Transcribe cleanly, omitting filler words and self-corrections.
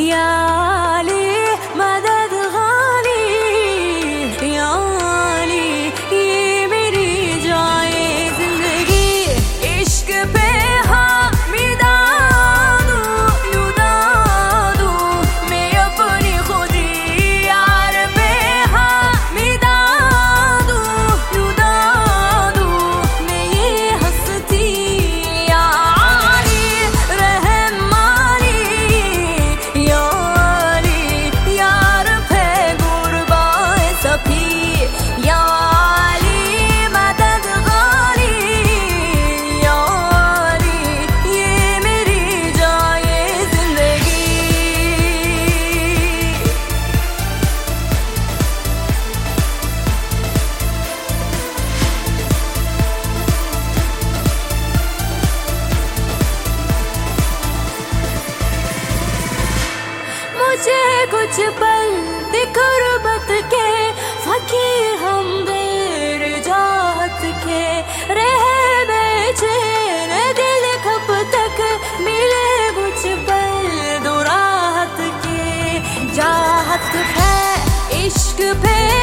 या अली मदद गाली, या अली ये मेरी जाए जिंदगी। इश्क पे हामिदा दूं मैं अपनी खुदी, यार पे हामिदा दूं मैं ये हंसती। या अली रहम माली, या अली यार पे गुरबाए सफी, या अली मदद गाली, या अली ये मेरी जाए जिंदगी। मुझे कुछ पल गुर्बत के फकीर हम देर जात के, रह बेचैन दिल कब तक मिले कुछ पल दो राहत के। चाहत है इश्क पे